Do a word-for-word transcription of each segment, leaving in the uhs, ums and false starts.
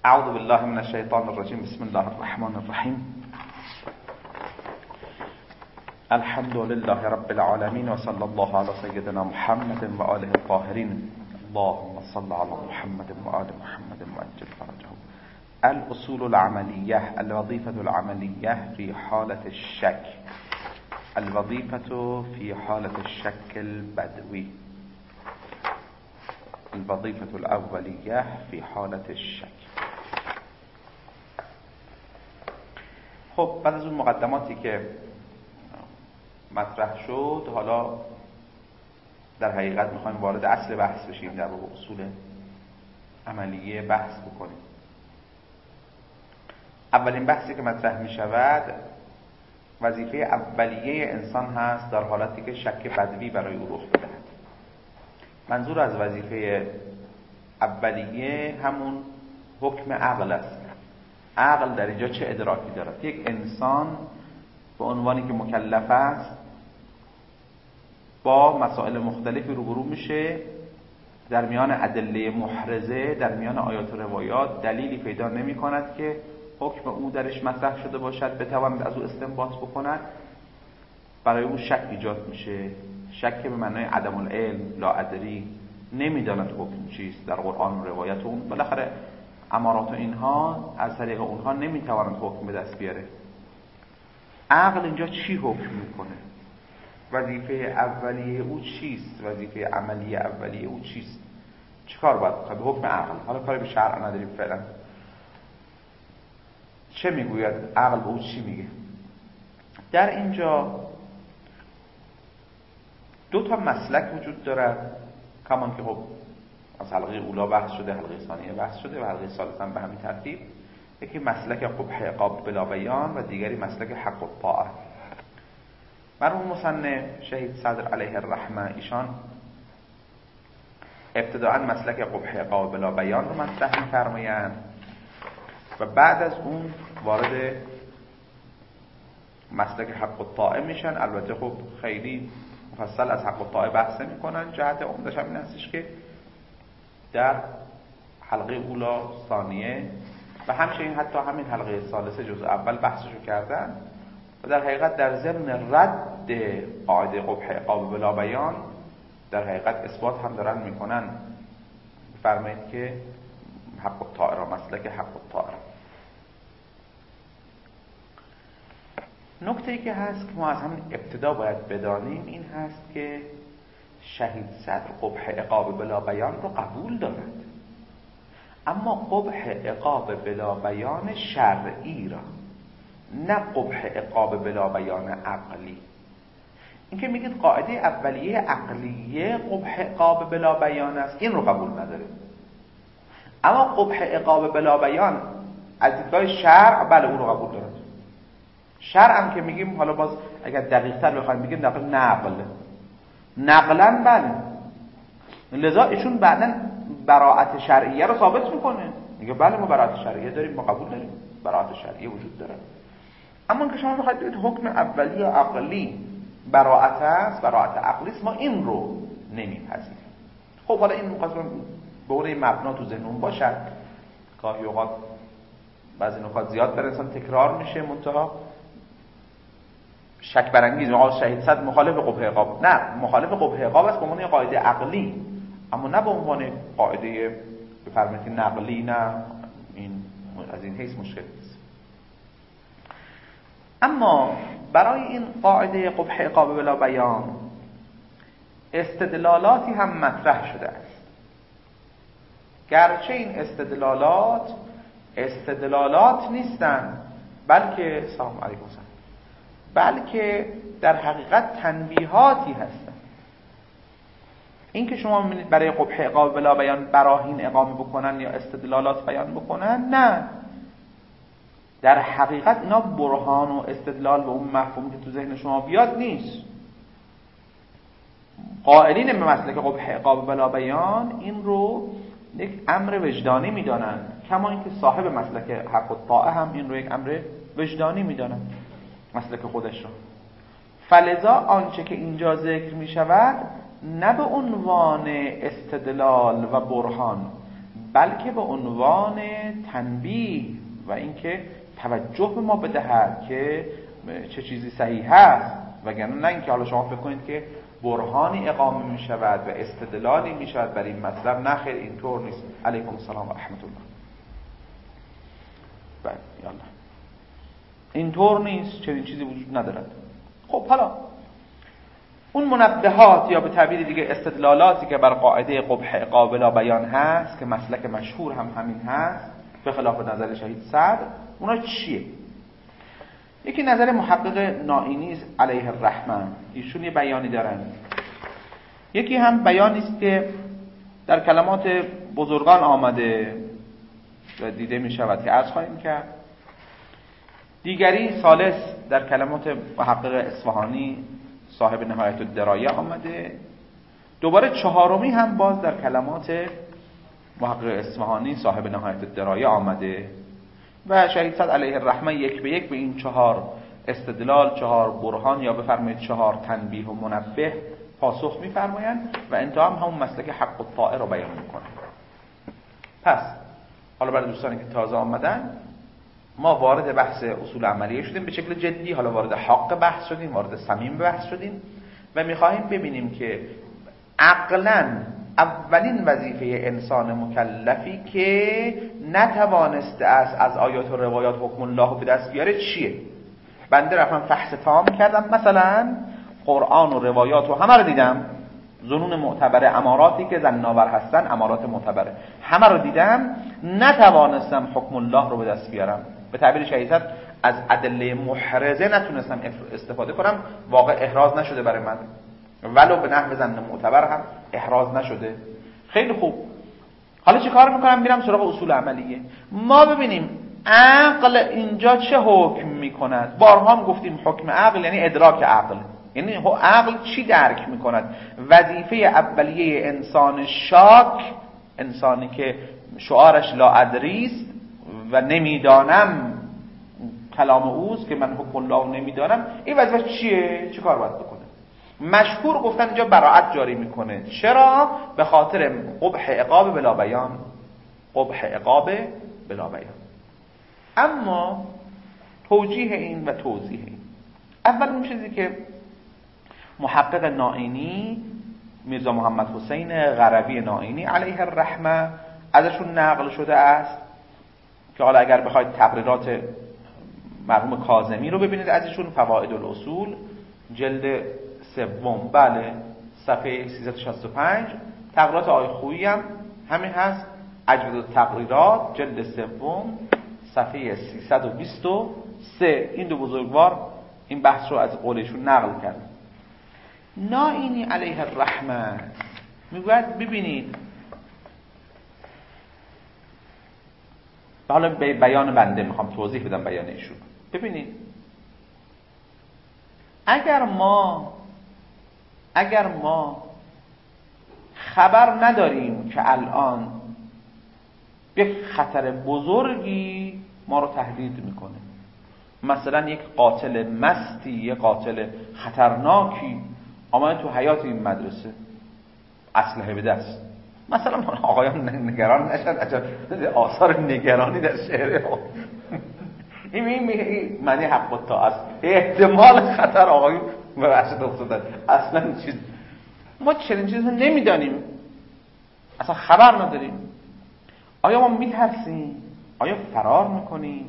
اعوذ بالله من الشیطان الرجیم. بسم الله الرحمن الرحیم. الحمد لله رب العالمین و صلی الله علی سیدنا محمد و آله الطاهرین. اللهم صل علی محمد و آل محمد و عجل فرجه. الاصول العملیه، الوظیفه العملیه فی حالة الشک، الوظیفه فی حالة الشک البدوی، الوظیفه الاولیه فی حالة الشک. خب بعد از اون مقدماتی که مطرح شد، حالا در حقیقت میخوایم وارد اصل بحث بشیم، در واقع اصول عملیه بحث بکنیم. اولین بحثی که مطرح میشود وظیفه اولیه انسان هست در حالتی که شک بدوی برای او رخ بدهد. منظور از وظیفه اولیه همون حکم عقل است. عقل در اینجا چه ادراکی دارد؟ یک انسان به عنوانی که مکلف است با مسائل مختلفی روبرو میشه، در میان ادله محرزه، در میان آیات و روایات دلیلی پیدا نمی کند که حکم او درش مطرح شده باشد، بتواند از او استنباط بکند. برای او شک ایجاد میشه، شک به معنای عدم العلم، لا ادری، نمیداند حکم چیست در قرآن و روایت اون. بالاخره امارات و اینها از طریق اونها نمیتواند حکم به دست بیاره. عقل اینجا چی حکم میکنه؟ وظیفه اولیه او چیست؟ وظیفه عملی اولیه او چیست؟ چیکار باید بکنه؟ به حکم عقل. حالا کاری به شرع نداریم فعلا. چه میگوید عقل؟ به او چی میگه؟ در اینجا دو تا مسلک وجود دارد، کمان که خب از حلقه اولا بحث شده، حلقه ثانیه بحث شده و حلقه ثالثه هم به همین ترتیب. یکی مسلک قبح عقاب بلا بیان و دیگری مسلک حق الطاعه. مرحوم مصنف شهید صدر علیه الرحمه ایشان ابتداءً مسلک قبح عقاب بلا بیان رو مطرح می‌فرمایند و بعد از اون وارد مسلک حق الطاعه میشن. البته خب خیلی مفصل از حق الطاعه بحث نمی‌کنن. جهت عمده‌ش این هستش که در حلقه اولا، ثانیه و همچنین حتی همین حلقه ثالثه جزء اول بحثشو کردن و در حقیقت در ضمن رد قاعده قبح عقاب بلا بیان در حقیقت اثبات هم دارن میکنن. فرمایید که حق الطاعه، مسلک حق الطاعه. نکته‌ای که هست که ما از همین ابتدا باید بدانیم این هست که شهید صدر قبح عقاب بلا بیان رو قبول دارد، اما قبح عقاب بلا بیان شرعی را، نه قبح عقاب بلا بیان عقلی. این که میگید قاعده اولیه عقلیه قبح عقاب بلا بیان است، این رو قبول نداره. اما قبح عقاب بلا بیان از دیدگاه شرع بله اون رو قبول دارد. شرع هم که میگیم، حالا باز اگر دقیق تر بخوایم بگیم نقل نقل نقلن بله، لذا ایشون بعداً براءت شرعیه رو ثابت میکنه، میگه بله ما براءت شرعیه داریم، ما قبول داریم براءت شرعیه وجود داره. اما اینکه شما بخواید بگید حکم اولی عقلی براءت است، براءت عقلی است، ما این رو نمیپذیریم. خب حالا این مقصد به اون مبنا تو ذهنمون باشد. گاهی اوقات بعضی نکات زیاد بر انسان تکرار میشه، منتها شک برانگیز. آقا شهید صدر مخالف قبح عقاب، نه مخالف قبح عقاب است به عنوان قاعده عقلی، اما نه به عنوان قاعده بفرمایید نقلی. نه، این از این حیث مشکل نیست. اما برای این قاعده قبح عقاب بلا بیان استدلالاتی هم مطرح شده است، گرچه این استدلالات استدلالات نیستند بلکه سلام علیکم بلکه در حقیقت تنبیهاتی هستند. این که شما می‌بینید برای قبح عقاب بلا بیان براهین اقامه بکنن یا استدلالات بیان بکنن، نه، در حقیقت اینا برهان و استدلال به اون مفهومی که تو ذهن شما بیاد نیست. قائلین به مسلک قبح عقاب بلا بیان این رو یک امر وجدانی میدانن، کما اینکه صاحب مسلک حق الطاعه هم این رو یک امر وجدانی میدانن، مسلک خودش رو. فلذا آنچه که اینجا ذکر می شود نه به عنوان استدلال و برهان، بلکه به عنوان تنبیه و اینکه توجه به ما بدهد که چه چیزی صحیح هست، وگرنه نه اینکه حالا شما فکر کنید که برهانی اقامه می شود و استدلالی می شود برای این مطلب. نه خیر، اینطور نیست. علیکم السلام و رحمت الله. بله یالا، اینطور نیست، چنین چیزی وجود ندارد. خب حالا اون منبهات یا به تعبیر دیگه استدلالاتی که بر قاعده قبح عقاب بلا بیان هست که مسلک مشهور هم همین هست به خلاف نظر شهید صدر، اونا چیه؟ یکی نظر محقق نائینی علیه الرحمه، ایشون یه بیانی دارن. یکی هم بیانی است که در کلمات بزرگان آمده و دیده می شود که عرض خواهیم کرد. دیگری ثالث در کلمات محقق اصفهانی صاحب نهایت الدرایه آمده. دوباره چهارمی هم باز در کلمات محقق اصفهانی صاحب نهایت الدرایه آمده و شهید صدر علیه الرحمه یک به یک به این چهار استدلال، چهار برهان یا بفرمایید چهار تنبیه و منبه پاسخ می‌فرمایند و انتها هم همون مسلک حق الطائر رو بیان می‌کنند. پس حالا برای دوستانی که تازه آمدن، ما وارد بحث اصول عملیه شدیم به شکل جدی، حالا وارد حق بحث شدیم، وارد صمیم بحث شدیم و می‌خواهیم ببینیم که عقلاً اولین وظیفه انسان مکلفی که نتوانسته است از آیات و روایات حکم الله به دست بیاره چیه؟ بنده رفتم فحص تام کردم، مثلا قرآن و روایات و همه رو دیدم، ظنون معتبره، اماراتی که ظن‌آور هستن امارات معتبره، همه رو دیدم، نتوانستم حکم الله رو به دست بیارم. به تعبیر شهید صدر از ادله محرزه نتونستم استفاده کنم، واقع احراز نشده برای من، ولو به نحو ظن معتبر هم احراز نشده. خیلی خوب، حالا چه کار میکنم؟ میرم سراغ اصول عملیه. ما ببینیم عقل اینجا چه حکم میکند. بارها هم گفتیم حکم عقل یعنی ادراک عقل، یعنی عقل چی درک میکند. وظیفه اولیه انسان شاک، انسانی که شعارش لا ادریست و نمیدانم کلام اوست، که من حکم الله نمیدانم، این وظیفه چیه؟ چه کار باید بکنه؟ مشهور گفتن اینجا براءت جاری میکنه. چرا؟ به خاطر قبح عقاب بلا بیان. قبح عقاب بلا بیان. اما توجیه این و توضیح این، اول اون چیزی که محقق نائینی میرزا محمد حسین غروی نائینی علیه الرحمه ازشون نقل شده است، که حالا اگر بخواید تقریرات مرحوم کاظمی رو ببینید ازشون، فوائد الاصول جلد سوم، بله صفحه سیصد و شصت و پنج، تقریرات آقای خویی هم همین هست، اجوبه التقریرات جلد سوم صفحه سیصد و بیست و سه. این دو بزرگوار این بحث رو از قولشون نقل کرد. نائینی علیه الرحمه میگوید ببینید، حالا به بیان بنده میخوام توضیح بدم بیان ایشون. ببینید اگر ما اگر ما خبر نداریم که الان یک خطر بزرگی ما رو تهدید میکنه، مثلا یک قاتل مستی، یک قاتل خطرناکی آمده تو حیات این مدرسه اسلحه به دست، مثلا آقایان نگران نشن عجب آثار نگرانی در شعر این این معنی حق و طاعت است. احتمال خطر آقایون به وحشت افتادن، اصلا چیز ما چنین چیزی نمیدانیم، اصلا خبر نداریم. آیا ما میترسیم؟ آیا فرار میکنیم؟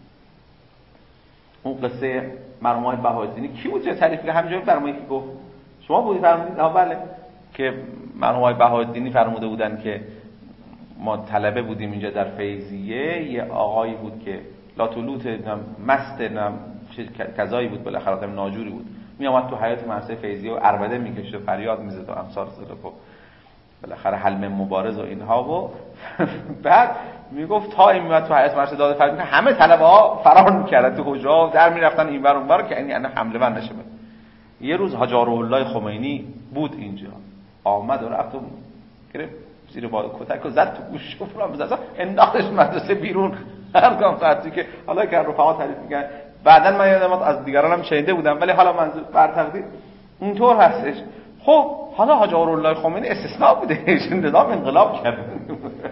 اون قصه مرحوم آقای بهاءالدینی کی بود چه تعریف که همینجوری فرمایید که گفت شما بودی فرمودید؟ آها بله، که مرحوم آقای بهاءالدینی فرموده بودن که ما طلبه بودیم اینجا در فیضیه، یه آقایی بود که لاتولوت مست نم کذایی بود، بالاخره آدم ناجوری بود، می اومد تو حیاط مدرسه فیضیه و عربده میکشید و فریاد میزد و امثال سلف و بالاخره حلم مبارز و اینها و بعد میگفت تا این میاد تو حیاط مدرسه داد فریاد، همه طلبه ها فرار میکردن تو حجره در میرفتن این ور اون ور که این حمله ور نشه. یه روز حاج الله خمینی بود اینجا، آمد و رفت و گرفت زیر باد کتک و زد تو گوش و فلان بزد انداختش مدرسه بیرون. هر کام ساعتی که حالا که رفقا تعریف میگن، بعدن من یادم از دیگرانم شنیده بودم، ولی حالا منظور بر تقدیر اینطور هستش. خب حالا حاج الله خمینی استثناء بوده، نظام انقلاب کرد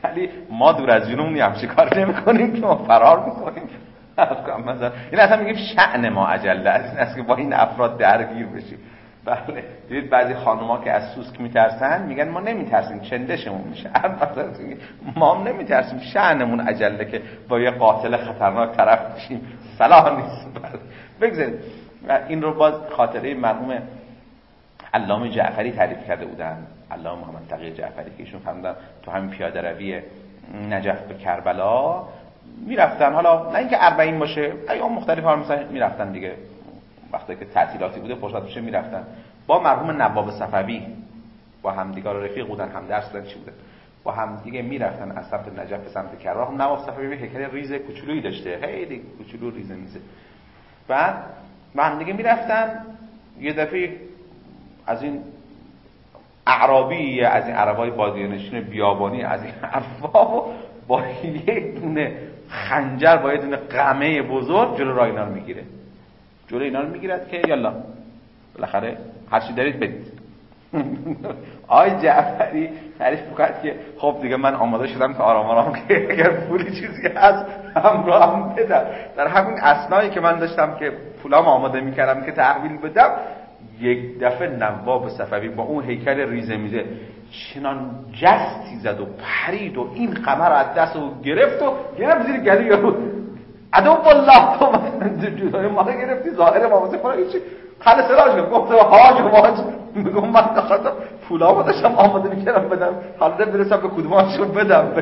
ولی ما دور از جنوب همچین کار نمی‌کنیم که ما فرار می‌کنیم. مثلا این اصلا میگیم شأن ما عجله از این است که با این افراد درگیر بشیم. بله دیدید بعضی خانوما که از سوسک میترسن میگن ما نمیترسیم چندشمون میشه. ما هم نمیترسیم، شأنمون عجله که با یه قاتل خطرناک طرف بشیم صلاح نیست. بگذارید این رو باز خاطره مرحوم علامه جعفری تعریف کرده بودن، علامه محمد تقی جعفری که ایشون فرمودن تو همین پیاده روی نجف به کربلا میرفتن، حالا نه اینکه اربعین باشه، ایام مختلف ها مثلا میرفتن دیگه، وقتی که تعطیلاتی بوده فرصت بشه میرفتن با مرحوم نواب صفوی، با همدیگه رفیق بودن، هم درس دادن چی بودن، با هم دیگه میرفتن از سمت نجف به سمت کربلا. هم نواب صفوی هیکل ریز کوچولویی داشته، خیلی کوچولو ریزه میزه. بعد با هم دیگه میرفتن، یه دفعه از این اعرابی، از این عربای بادیه نشین بیابانی، از این حرفا با یک دونه خنجر با یه دونه قمه بزرگ جلو راه اینا رو میگیره، جلو اینا رو میگیرد که یالا بالاخره هر چی دارید بدید. آقای جعفری تعریف می‌کرد که خب دیگه من آماده شدم که آرام آرام که اگر پول چیزی هست همراه هم بدم. در همین اثنایی که من داشتم که پولام آماده می‌کردم که تحویل بدم، یک دفعه نواب صفوی با اون هیکل ریزه میزه چنان جستی زد و پرید و این قمر رو از دست او گرفت و گرفت زیر گلوی یارو. عدو بالله تو جوزای ما رو گرفتی، ظاهر ما واسه فرا هیچی خل سراج کرد. گفت حاج و حاج میگم من خاطر پولامو داشتم آماده میکردم بدم، حالا برسم به کدوماشو بدم.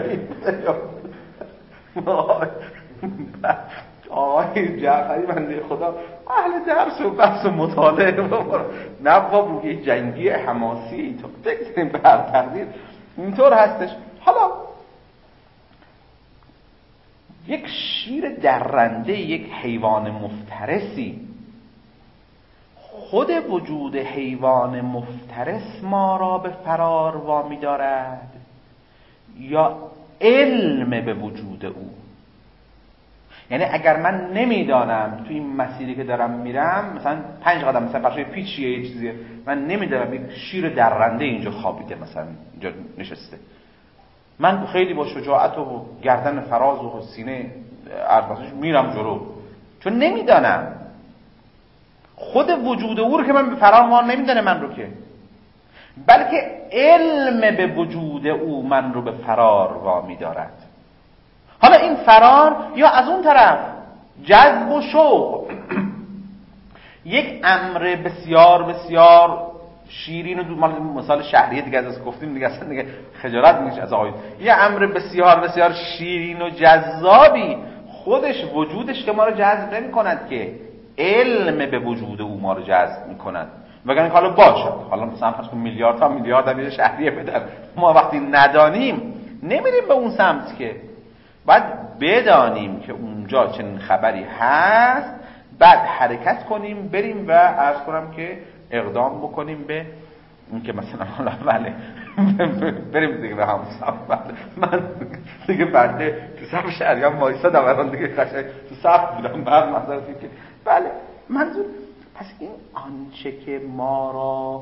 آقای جعفری بنده خدا اهل درس و بحث و مطالعه نواب روی جنگی حماسی تو بگذاریم به هر تقدیر اینطور هستش. حالا یک شیر درنده، یک حیوان مفترسی، خود وجود حیوان مفترس ما را به فرار وامی دارد یا علم به وجود او؟ یعنی اگر من نمیدانم تو این مسیری که دارم میرم مثلا پنج قدم مثلا قشنگ پیچیه یه چیزیه، من نمیدونم یک شیر درنده اینجا خوابیده مثلا اینجا نشسته، من خیلی با شجاعت و گردن فراز و سینه عرض میرم جلو، چون نمیدانم خود وجود او رو که من به فرار ما نمیدانه من رو که، بلکه علم به وجود او من رو به فرار وامی دارد. حالا این فرار یا از اون طرف جذب و شوق، یک امر بسیار بسیار شیرین و دو مال مثال شهریه دیگه از گفتیم دیگه اصلا دیگه خجالت میشه از آقایون، یه امر بسیار بسیار شیرین و جذابی خودش وجودش که ما رو جذب نمی کند که علم به وجود او ما رو جذب می کند. وگرنه حالا باشه حالا مثلا فرض کن میلیارد تا میلیارد هم شهریه بدن، ما وقتی ندانیم نمیریم به اون سمت که باید بدانیم که اونجا چنین خبری هست، بعد حرکت کنیم بریم و عرض کنم که اقدام بکنیم به این که مثلا حالا بله بریم دیگه به همون صف. بله من دیگه بنده تو صف شهریان وایسادم الان دیگه قشنگ تو صف بودم بعد مثلا که بله منظور پس این آنچه که ما را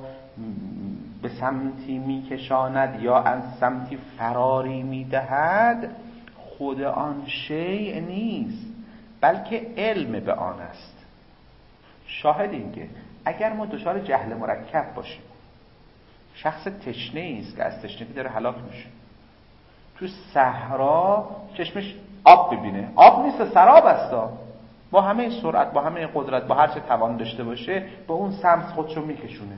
به سمتی میکشاند یا از سمتی فراری میدهد خود آن شیء نیست بلکه علم به آن است. شاهد این که اگر ما دچار جهل مرکب باشیم، شخص تشنه است که از تشنگی داره هلاک میشه، تو صحرا چشمش آب ببینه، آب نیست سراب است، با همه سرعت با همه قدرت با هر چه توان داشته باشه به اون سمت خودشو میکشونه،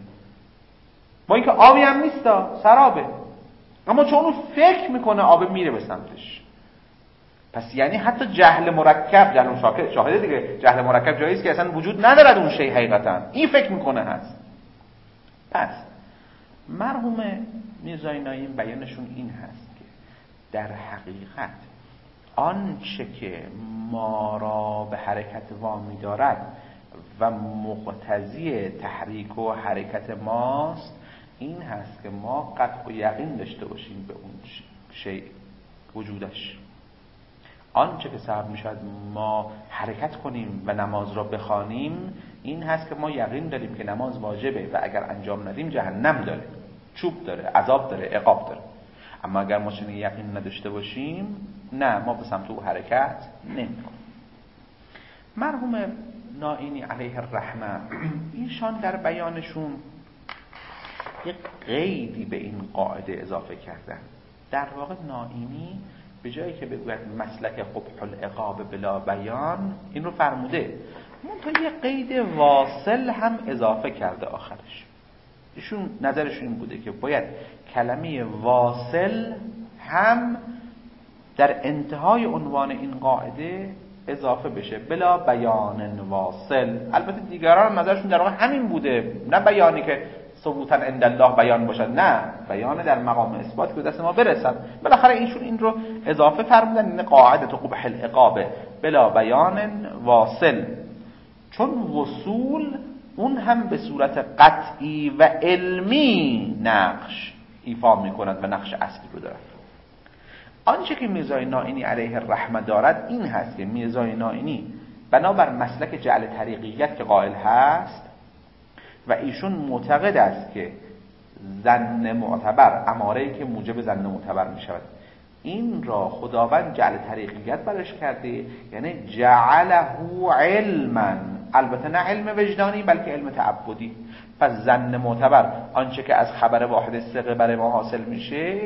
با اینکه آبی هم نیست سرابه، اما چون اون فکر میکنه آب میره به سمتش. پس یعنی حتی جهل مرکب، جهل شاهد شاهده دیگه، جهل مرکب جایی است که اصلا وجود ندارد اون شی حقیقتا، این فکر میکنه هست. پس مرحوم میرزای نایم بیانشون این هست که در حقیقت آنچه که ما را به حرکت وامی دارد و مقتضی تحریک و حرکت ماست این هست که ما قطع و یقین داشته باشیم به اون شی وجودش. آنچه که سبب میشد ما حرکت کنیم و نماز را بخوانیم این هست که ما یقین داریم که نماز واجبه و اگر انجام ندیم جهنم داره، چوب داره، عذاب داره، عقاب داره. اما اگر ما چنین یقین نداشته باشیم نه، ما به سمت او حرکت نمی‌کنیم. مرحوم نائینی علیه الرحمه ایشان در بیانشون یک قیدی به این قاعده اضافه کردن. در واقع نائینی به جایی که بگوید مسلک قبح العقاب بلا بیان، این رو فرموده، منتها یک قید واصل هم اضافه کرده آخرش. ایشون نظرشون این بوده که باید کلمه واصل هم در انتهای عنوان این قاعده اضافه بشه، بلا بیان واصل. البته دیگران نظرشون در واقع همین بوده، نه بیانی که ثبوتا عند الله بیان باشد، نه بیان در مقام اثبات که دست ما برسد. بالاخره ایشون این رو اضافه فرمودن، این قاعده تو قبح العقاب بلا بیان واصل، چون وصول اون هم به صورت قطعی و علمی نقش ایفا میکند و نقش اصلی رو دارد. آنچه که میرزای نائینی علیه الرحمه دارد این هست که میرزای نائینی بنابر مسلک جعل طریقیت که قائل هست و ایشون معتقد است که ظن معتبر اماره‌ای که موجب ظن معتبر می شود، این را خداوند جعل طریقیت برش کرده، یعنی جعله علما، البته نه علم وجدانی بلکه علم تعبدی. پس ظن معتبر آنچه که از خبر واحد ثقه برای ما حاصل میشه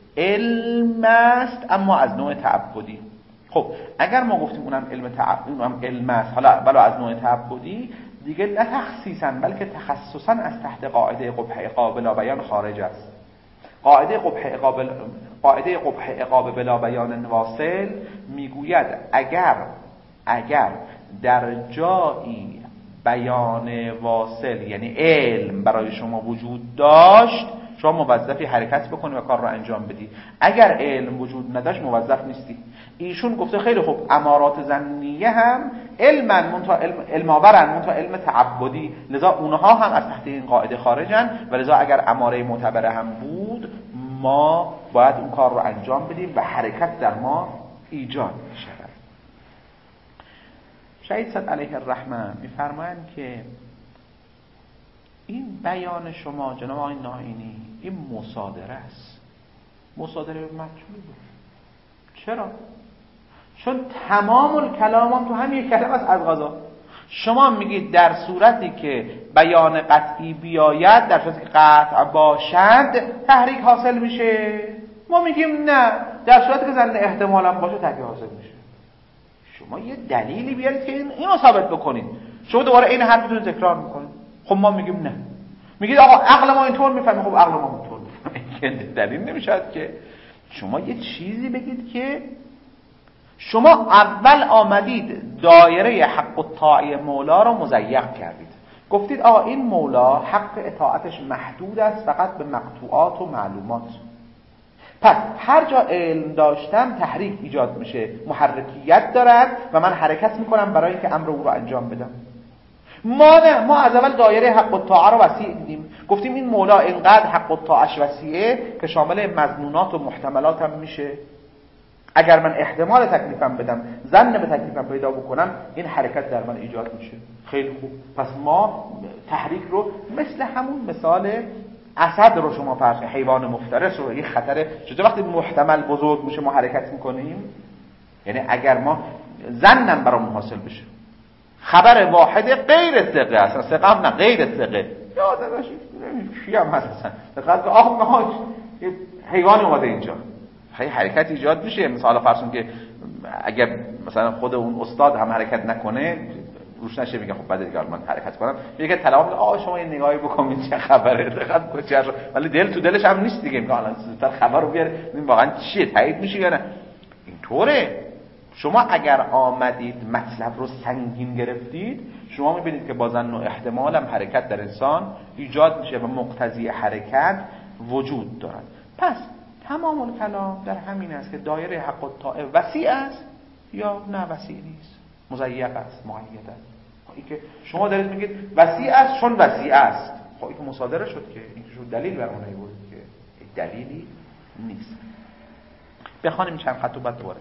علم است، اما از نوع تعبدی. خب اگر ما گفتیم اونم علم تعبدی، اونم علم است، حالا بلا از نوع تعبدی، دیگه نه تخصیصا بلکه تخصصا از تحت قاعده قبح عقاب بلا بیان خارج است. قاعده قبح عقاب قاعده قبح عقاب بلا بیان واصل میگوید اگر اگر در جایی بیان واصل یعنی علم برای شما وجود داشت، شما موظفی حرکت بکنی و کار رو انجام بدی. اگر علم وجود نداشت موظف نیستی. ایشون گفته خیلی خوب، امارات ظنیه هم علمن منتها علم علم آورن منتها علم تعبدی، لذا اونها هم از تحت این قاعده خارجن و لذا اگر اماره معتبره هم بود ما باید اون کار رو انجام بدیم و حرکت در ما ایجاد می‌شود. شهید صد علیه الرحمه می‌فرمایند که این بیان شما جناب آقای نائینی این مصادره است، مصادره مطلوبه. چرا؟ چون تمام الکلام هم تو همین کلمه است از قضا. شما میگید در صورتی که بیان قطعی بیاید، در صورتی که قطع باشد تحریک حاصل میشه. ما میگیم نه، در صورتی که ظن احتمال هم باشه تحریک حاصل میشه. شما یه دلیلی بیارید که اینو ثابت بکنید. شما دوباره این حرفتون رو تکرار میکنید. خب ما میگیم نه، میگید آقا عقل ما اینطور میفهمه. خب عقل ما اینطور میفهمه، دلیل نمیشد که شما یه چیزی بگید که شما اول آمدید دایره حق الطاعه مولا رو مضیق کردید، گفتید آقا این مولا حق اطاعتش محدود است فقط به مقطوعات و معلومات. پس هر جا علم داشتم تحریک ایجاد میشه، محرکیت دارد و من حرکت میکنم برای اینکه امر او رو انجام بدم. ما نه، ما از اول دایره حق الطاعه رو وسیع دیدیم، گفتیم این مولا اینقدر حق الطاعهش وسیعه که شامل مظنونات و محتملات هم میشه. اگر من احتمال تکلیفم بدم، ظن به تکلیفم پیدا بکنم، این حرکت در من ایجاد میشه. خیلی خوب، پس ما تحریک رو مثل همون مثال اسد رو شما فرض کنید، حیوان مفترس رو، این خطر چطور وقتی محتمل بزرگ میشه ما حرکت میکنیم؟ یعنی اگر ما ظنم برامون حاصل بشه، خبر واحد غیر ثقه اصلا، ثقه هم نه غیر ثقه، یادش چی هم هست اصلا، دقیقاً آخ نه حیوان اومده اینجا، خیلی حرکت ایجاد میشه. مثلا فرض کن که اگر مثلا خود اون استاد هم حرکت نکنه روش نشه، میگه خب بعد دیگه من حرکت کنم، میگه طلبه آ شما یه نگاهی بکنید چه خبره، دقت کجا، ولی دل تو دلش هم نیست دیگه، میگه الان زودتر خبر رو بیار ببین واقعا چیه، تایید میشه یا نه. اینطوره. شما اگر آمدید مطلب رو سنگین گرفتید، شما میبینید که با ظن و احتمال هم حرکت در انسان ایجاد میشه و مقتضی حرکت وجود دارد. پس تمام الکلام در همین است که دایره حق الطاعه وسیع است یا نه وسیع نیست، مضیق است، مقید است. این که شما دارید میگید وسیع است چون وسیع است، خب این که مصادره شد که این شو دلیل بر اون نیورد که دلیلی نیست. بخوانیم چند خط و بعد دوباره.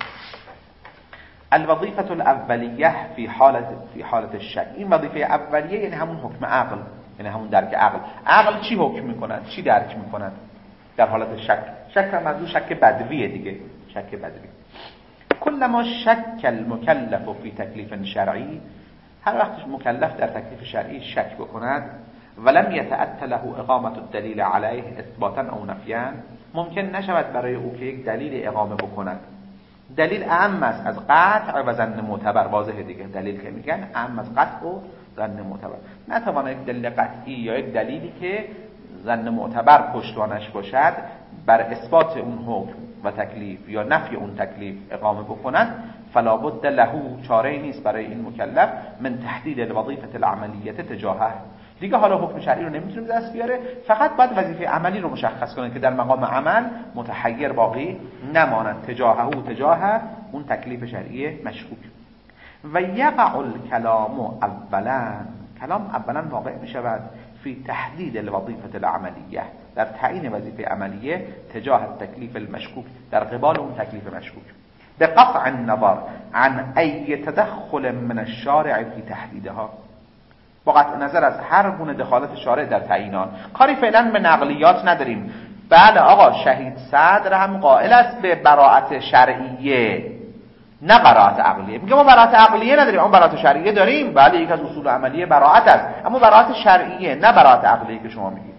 الوظیفه الاولیه فی حالت فی حالت الشک. این وظیفه اولیه یعنی همون حکم عقل، یعنی همون درک عقل. عقل چی حکم میکند، چی درک میکند در حالت شک؟ شک منظور شک بدویه دیگه، شک بدوی. کلما شک المکلف فی تکلیف شرعی، هر وقت مکلف در تکلیف شرعی شک بکند، ولم یتأتی له اقامت الدلیل علیه اثباتا او نفیا، ممکن نشود برای او که یک دلیل اقامه بکند. دلیل اعم است از قطع و ظن معتبر، واضحه دیگه، دلیل که میگن اعم از قطع و ظن معتبر. نتوانه یک دلیل قطعی یا یک دلیلی که ظن معتبر پشتوانش باشد بر اثبات اون حکم و تکلیف یا نفی اون تکلیف اقامه بکند، فلا بد له، چاره نیست برای این مکلف، من تحدید الوظیفه العملیه تجاهه، دیگه حالا حکم شرعی رو نمیتونه دست بیاره، فقط باید وظیفه عملی رو مشخص کنه که در مقام عمل متحیر باقی نماند، تجاهه و تجاه اون تکلیف شرعی مشکوک. و یقع الکلام اولا، کلام اولا واقع میشود فی تحدید الوظیفه العملیه، در تعیین وظیفه عملیه تجاه التکلیف المشکوک، در قبال اون تکلیف مشکوک، به قطع النظر عن ای تدخل من الشارع فی تحدیدها، با قطع نظر از هر گونه دخالت شارع در تعیین آن. کاری فعلا به نقلیات نداریم. بله آقا شهید صدر هم قائل است به براءت شرعیه نه براءت عقلیه، میگه ما براءت عقلیه نداریم اما براءت شرعیه داریم. بله یک از اصول عملیه براءت است، اما براءت شرعیه نه براءت عقلیه که شما میگید.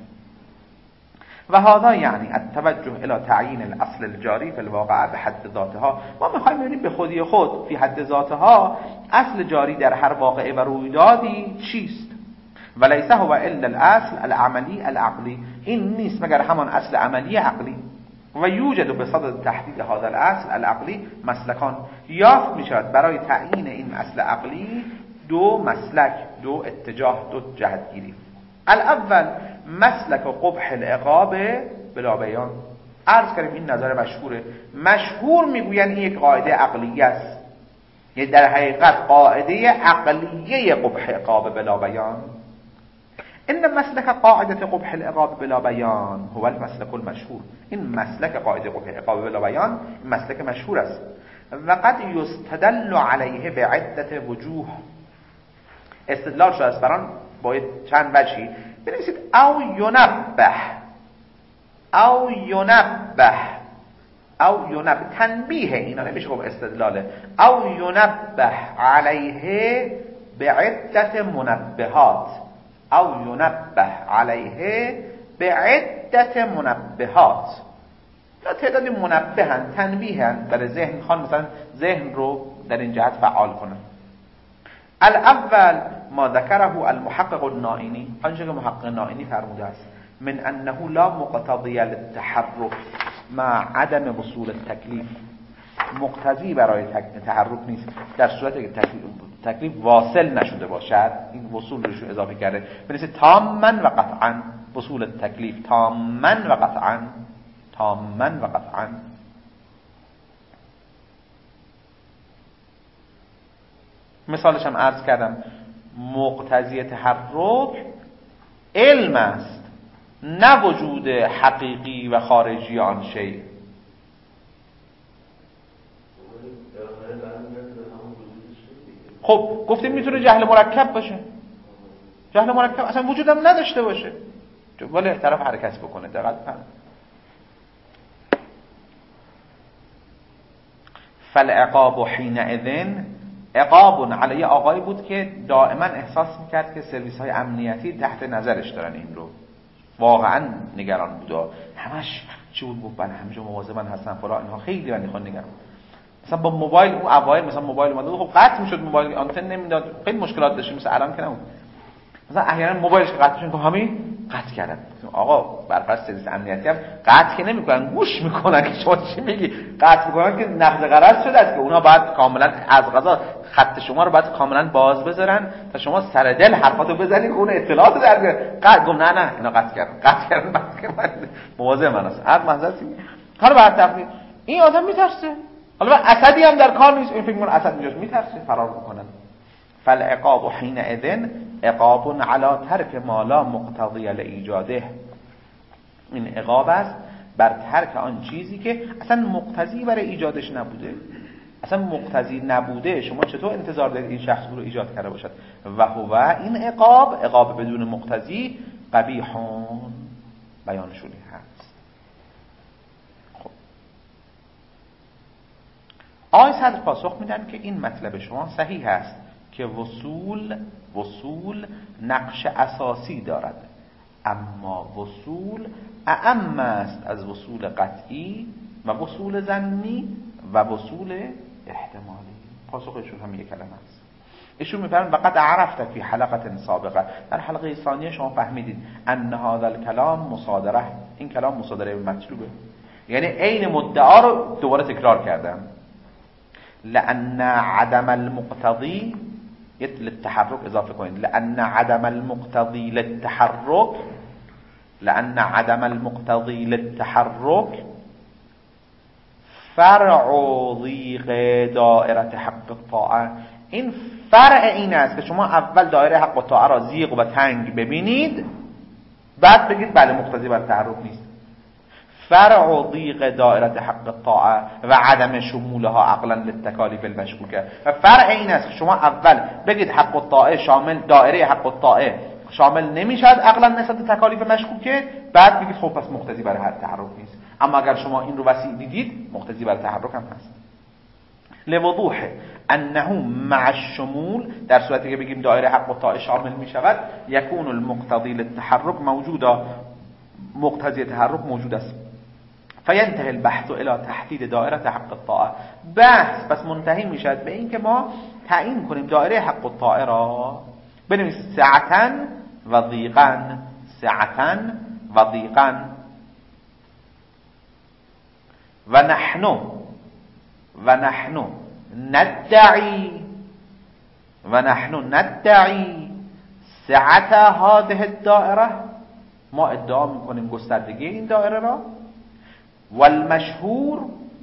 و هذا یعنی التوجه الى تعیین الاصل الجاری فی الواقع به حد ذاتها، ما میخوایم ببینیم به خودی خود فی حد ذاتها اصل جاری در هر واقعه و رویدادی چیست. ولیس هو الا الاصل العملی العقلی، این نیست مگر همان اصل عملی عقلی. و یوجد بصدد تحدید هذا الاصل العقلی مسلکان، یافت میشود برای تعیین این اصل عقلی دو مسلک، دو اتجاه، دو جهتگیری. الاول مسلک قبح العقاب بلا بیان. عرض کردیم این نظر مشهوره، مشهور میگوین این یک قاعده عقلیه است، یعنی در حقیقت قاعده عقلیه قبح عقاب بلا بیان. ان مسلک قاعده قبح العقاب بلا بیان هو المسلک المشهور، این مسلک قاعده قبح عقاب بلا بیان این مسلک مشهور است. و قد یستدل علیه بعده وجوه، استدلال شده است بران با چند وجهی. بنویسید او ینبه او ینبه او ینبه، تنبیه اینا نمیشه گفت استدلاله. او ینبه علیه بعده منبهات، او ینبه علیه بعده منبهات، یا تعدادی منبهن، تنبیهن برای ذهن، خان مثلا ذهن رو در این جهت فعال کنن. الاول ما ذکره المحقق النائینی، آنچه که محقق نائینی فرموده است، من انه لا مقتضی للتحرک مع عدم وصول التکلیف، مقتضی برای تحرک نیست در صورتی که تکلیف, تکلیف واصل نشده باشد. این وصول رو اضافه کرده، بنویسید تاماً و قطعاً، وصول التکلیف تاماً و قطعاً، تاماً و قطعاً. مثالش هم عرض کردم، مقتضی تحرک علم است نه وجود حقیقی و خارجی آن شیء. خب گفتیم میتونه جهل مرکب باشه، جهل مرکب اصلا وجودم نداشته باشه ولی طرف حرکت بکنه. دقیق فهم. فالعقاب حینئذ، عقاب علی آقایی بود که دائما احساس میکرد که سرویس های امنیتی تحت نظرش دارن این رو، واقعا نگران بود، همش چی بود گفت من همینجا مواظبن هستن فلان، اینها خیلی من میخوان نگران. مثلا با موبایل اون اوایل مثلا موبایل اومده خب قطع میشد، موبایل آنتن نمیداد، خیلی مشکلات داشت، مثلا الان که نمود. مثلا احیانا موبایلش قطع میشه که همین قطع کردن. آقا برفرض سرویس امنیتی هم قطع که نمیکنن، گوش میکنن که شما چی میگی، قطع میکنن که نقض غرض شده است که اونا باید کاملا از قضا خط شما رو باید کاملا باز بذارن تا شما سر دل حرفاتو بزنید اون اطلاعات در بیارن. قطع گم نه نه اینا قطع کردن، قطع کردن بعد که من مواظب من است. هر منظرتی حالا بعد تفریق این آدم میترسه، حالا اسدی هم در کار نیست، این فکر میکنه اسد اینجاست، میترسه فرار میکنن. فالعقاب حینئذ عقاب علی ترک ما لا مقتضی لایجاده، این عقاب است بر ترک آن چیزی که اصلا مقتضی برای ایجادش نبوده، اصلا مقتضی نبوده. شما چطور انتظار دارید این شخص رو ایجاد کرده باشد؟ و هو این عقاب، عقاب بدون مقتضی، قبیحون، بیان شده هست. آقای صدر پاسخ میدن که این مطلب شما صحیح است که وصول وصول نقش اساسی دارد، اما وصول اعم است از وصول قطعی و وصول ظنی و وصول احتمالی. پاسخشون هم یک کلمه است. ایشون میفرمایند وقد عرفت فی حلقه سابقه، در حلقه ثانیه شما فهمیدید ان هذا الکلام مصادره، این کلام مصادره به مطلوبه، یعنی عین مدعا رو دوباره تکرار کردم. لأن عدم المقتضی للتحرک اضافه کنید، لأن عدم المقتضی للتحرک لأن عدم المقتضی للتحرک فرع ضیق دائره حق الطاعه. این فرع این است که شما اول دایره حق الطاعه را ضیق و تنگ ببینید، بعد بگید بله مقتضی بر تحرک نیست. فرع ضیق دائره حق الطاعه و عدم شمولها عقلا للتکالیف المشکوکه. و فرع این است که شما اول بگید حق الطاعه شامل، دایره حق الطاعه شامل نمیشد عقلا نسبت تکالیف مشکوکه، بعد بگید خب پس مقتضی برای هر تحرک نیست. اما اگر شما این رو وسیع دیدید مقتضی برای تحرک هم هست. لوضوح انه مع الشمول، در صورتی که بگیم دایره حق الطاعه شامل می شود، یکون المقتضی للتحرک موجودا، مقتضی تحرک موجود است. فینتهی البحث الى تحدید دایره حق الطاعه، بحث پس منتهی می شود به این که ما تعیین کنیم دایره حق الطاعه را، بنویسیم سعتا و ضیقا، سعتا و ضیقا. و نحن و نحن ندعی و نحن ندعی سعت هذه الدائره، ما ادعا میکنیم گستردگی این دایره را. والمشهور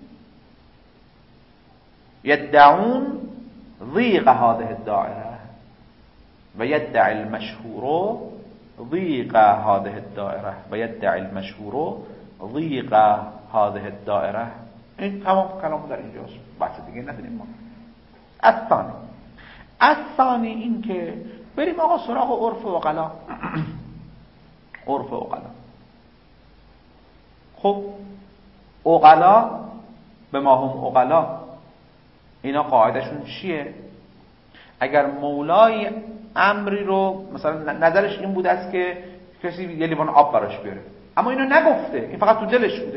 يدعون ضيق هذه الدائره و يدعي المشهور ضيق هذه الدائره و يدعي المشهور ضيق هذه الدائره. این تمام کلام در اینجاست، بحث دیگه نداریم ما. الثانی الثانی این که بریم آقا سراغ عرف عقلا. عرف عقلا، خب عقلا به ما هم عقلا، اینا قاعدشون چیه؟ اگر مولای امری رو مثلا نظرش این بوده است که کسی یه لیوان آب براش بیاره، اما اینو نگفته، این فقط تو دلش بوده،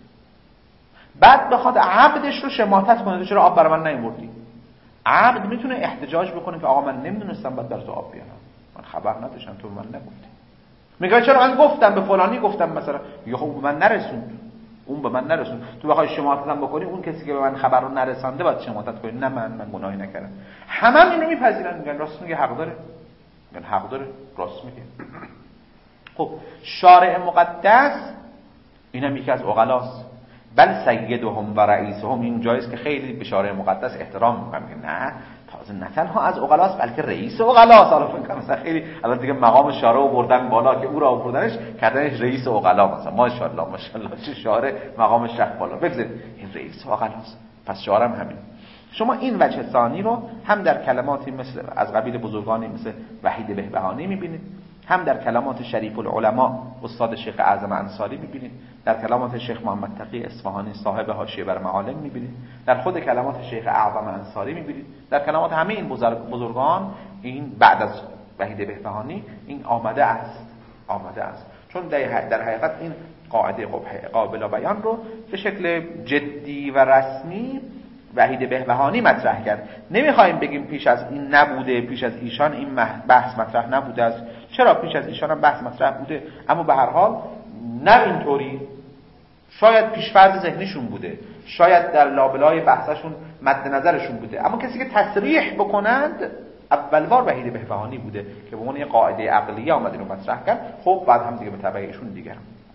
بعد بخواد عبدش رو شماتت کنه چرا آب برای من نیاوردی، عبد میتونه احتجاج بکنه که آقا من نمیدونستم بعد برای تو آب بیارم، من خبر نداشتم، تو من نگفتی. میگه چرا من گفتم به فلانی گفتم مثلا، یا خب من نرسوند، اون به من نرسوند، تو بخوای شماتتم بکنی اون کسی که به من خبر رو نرسانده باید شماتت کنی. نه من من گناهی نکردم. همه هم اینو میپذیرن، میگن راست میگه، حق داره، میگن حق داره، راست میگه. خب شارع مقدس اینم یکی از عقلاست. بل سیدهم و رئیسهم، این جایست که خیلی به شارع مقدس احترام میکنن، میگن نه تازه نه تنها از عقلاست بلکه رئیس عقلاست. حالا فکر کنم مثلا خیلی الان دیگه مقام شارع رو بردن بالا که او را آوردنش کردنش رئیس عقلا، مثلا ماشاءالله ماشاءالله چه شارع مقامش رفت بالا، بگذارید این رئیس عقلاست، پس شارع هم همین. شما این وجه ثانی رو هم در کلماتی مثل از قبیل بزرگانی مثل وحید بهبهانی میبینید، هم در کلمات شریف العلماء استاد شیخ اعظم انصاری میبینید، در کلمات شیخ محمد تقی اصفهانی صاحب حاشیه بر معالم میبینید، در خود کلمات شیخ اعظم انصاری میبینید، در کلمات همه این بزرگان این بعد از وحید بهبهانی این آمده است، آمده است. چون در حقیقت این قاعده قبح قابل بیان رو به شکل جدی و رسمی وحید بهبهانی مطرح کرد. نمیخوایم بگیم پیش از این نبوده، پیش از ایشان این بحث مطرح نبوده است. چرا پیش از ایشان هم بحث مطرح بوده، اما به هر حال نه اینطوری، شاید پیش‌فرض ذهنیشون بوده، شاید در لابلای بحثشون مد نظرشون بوده، اما کسی که تصریح بکنند اول بار وحید بهبهانی بوده که به عنوان یه قاعده عقلیه آمد اینو مطرح کرد. خب بعد هم دیگه به تبع ایشون دیگه.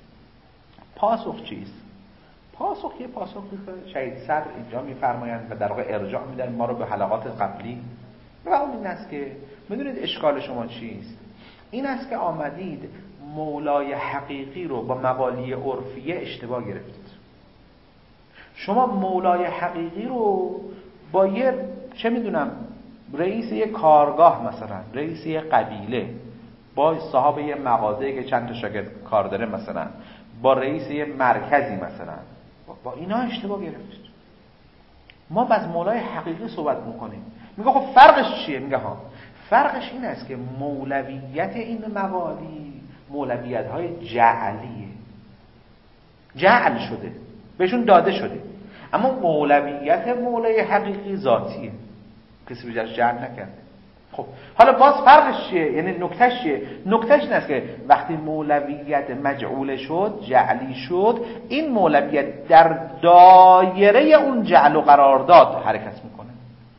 پاسخ چیست؟ پاسخ یه پاسخی که شهید صدر اینجا میفرمایند و در واقع ارجاع میدن ما رو به حلقات قبلی، و اون این است که میدونید اشکال شما چیست؟ این است که آمدید مولای حقیقی رو با مقالی عرفیه اشتباه گرفتید. شما مولای حقیقی رو با یه چه میدونم رئیس یه کارگاه، مثلا رئیس یه قبیله، با صاحب یه مغازه که چند تا شاگرد کار داره، مثلا با رئیس یه مرکزی، مثلا با اینا اشتباه گرفتید. ما از مولای حقیقی صحبت میکنیم. میگه خب فرقش چیه؟ میگه ها فرقش این است که مولویت این موالی مولویت های جعلیه، جعل شده بهشون داده شده، اما مولویت مولای حقیقی ذاتیه، کسی بهش جعل نکرده. خب حالا باز فرقش چیه؟ یعنی نکتهش چیه؟ نکتهش این است که وقتی مولویت مجعول شد، جعلی شد، این مولویت در دایره اون جعل و قرارداد حرکت میکنه.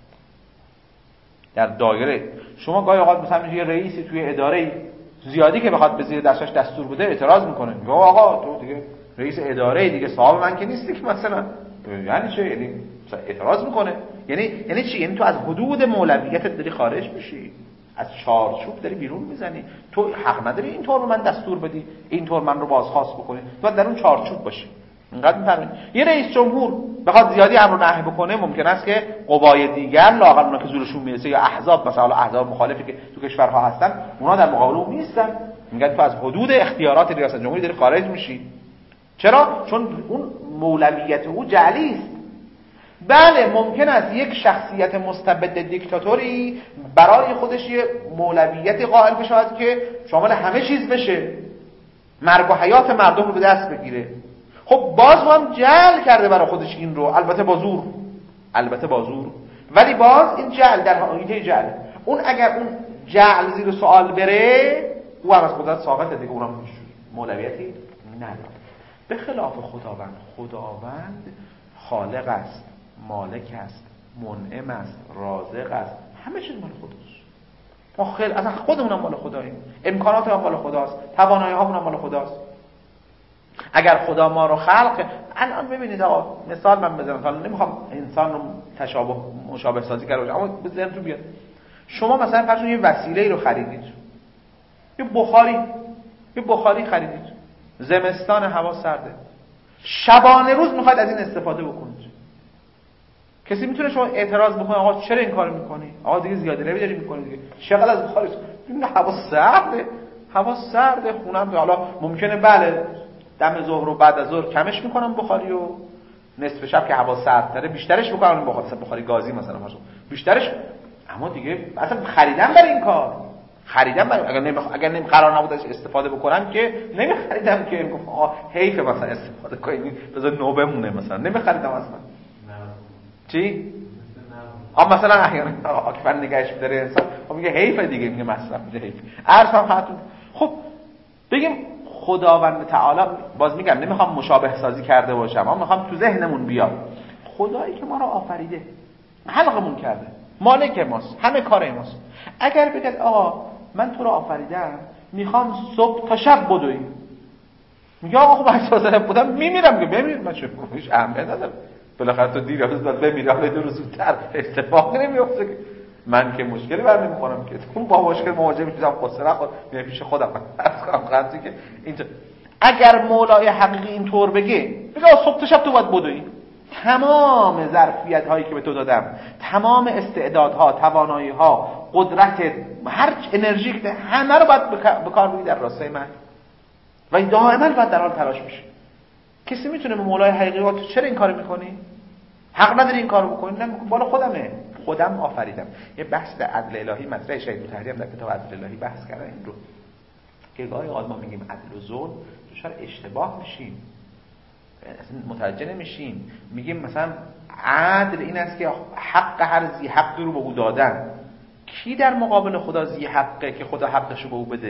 در دایره شما گاهی اوقات مثلا یه رئیسی توی اداره زیادی که بخواد به زیر دستش دستور بده اعتراض میکنه، میگه آقا تو دیگه رئیس اداره دیگه صاحب من که نیستی که مثلا، یعنی چه؟ یعنی اعتراض میکنه. یعنی یعنی چی؟ یعنی تو از حدود مولویتت داری خارج میشی، از چارچوب داری بیرون میزنی. تو حق نداری اینطور به من دستور بدی، اینطور من رو بازخواست بکنی، تو در اون چارچوب باشی. اینقدر میفهمید. یه رئیس جمهور بخواد زیادی امر و نهی بکنه، ممکن است که قوای دیگر لااقل اونا که زورشون میرسه یا احزاب مثلا احزاب مخالفی که تو کشورها هستن، اونا در مقابل اون نیستن، میگن تو از حدود اختیارات ریاست جمهوری داری خارج میشی. چرا؟ چون اون مولویت او جعلی است. بله ممکن است یک شخصیت مستبد دیکتاتوری برای خودش یه مولویتی قائل بشه که شامل همه چیز بشه، مرگ و حیات مردم رو به دست بگیره. خب باز هم جعل کرده برای خودش این رو، البته با زور، البته با زور، ولی باز این جعل در حقیقت جعل، اون اگر اون جعل زیر سوال بره، او هم از قدرت ثابته دیگه، اونم مولویتی نداره. به خلاف خداوند، خداوند خالق است، مالک است، منعم است، رازق است، همه چیز مال خداست. ما خیلی اصلا خودمون هم مال خداییم، امکانات ما مال خداست، توانایی ها هم مال خداست. اگر خدا ما رو خلق، الان ببینید آقا مثال من بزنم، مثلا نمیخوام انسان رو تشابه مشابه سازی کرده باشم، اما به ذهنتون بیاد شما مثلا فرض کنید یه وسیله‌ای رو خریدید، یه بخاری، یه بخاری خریدید، زمستان هوا سرده، شبانه روز میخواید از این استفاده بکنید. کسی میتونه شما اعتراض بکنه آقا چرا این کارو میکنی؟ آقا دیگه زیاده روی داری میکنی دیگه، چقدر از بخاری این هوا سرده، هوا سرده، خونم حالا ممکنه بله دم ظهر و بعد از ظهر کمش میکنم بخاری و نصف شب که هوا سردتره بیشترش بکنم بخاری، بخاری گازی مثلا باشه بیشترش، اما دیگه اصلا خریدم برای این کار، خریدم برای اگر نمی اگر نمی قرار نبود ازش استفاده بکنم که نمی خریدم که میگم آقا حیف مثلا استفاده کنی بذار نو بمونه، مثلا نمی خریدم اصلا. چی؟ آ مثلا احیانا اکبر نگهش می‌داره انسان، خب میگه حیف دیگه، میگه مصرف میشه حیف. عرض هم خاطر خب بگیم خداوند تعالی، باز میگم نمیخوام مشابه سازی کرده باشم، اما میخوام تو ذهنمون بیاد خدایی که ما رو آفریده، خلقمون کرده، مالک ماست، همه کار ماست. اگر بگید آقا من تو رو آفریدم میخوام صبح تا شب بدوی، میگه آقا خب احساس بودم میمیرم که بمیر، من چه هیچ اهمیت نداره، بالاخره تو دیر روز بعد بمیرم، به دو روز زودتر اتفاقی نمیفته که من که مشکلی بر نمیخورم که اون با مشکل مواجه میشم، قصه نخور میام پیش خودم اصلا قضیه که اینجا. اگر مولای حقیقی اینطور بگه بگه صبح تا شب تو باید بدوی، تمام ظرفیت هایی که به تو دادم، تمام استعدادها، توانایی ها، قدرت، هر انرژی که همه رو باید به کار بگیری در راستای من و دائما باید در حال تلاش بشی. کسی میتونه به مولای حقیقی تو چرا این کارو میکنی؟ حق نداری این کارو بکنی. نه بالا خودمه، خودم آفریدم. یه بحث در عدل الهی مطرح شهید مطهری هم در کتاب عدل الهی بحث کردن این رو که گاهی اوقات ما میگیم عدل و ظلم، دچار اشتباه میشیم، متوجه نمیشیم. میگیم مثلا عدل این است که حق هر ذی حقی رو به او دادن. کی در مقابل خدا ذی حقه که خدا حقش رو به او بده؟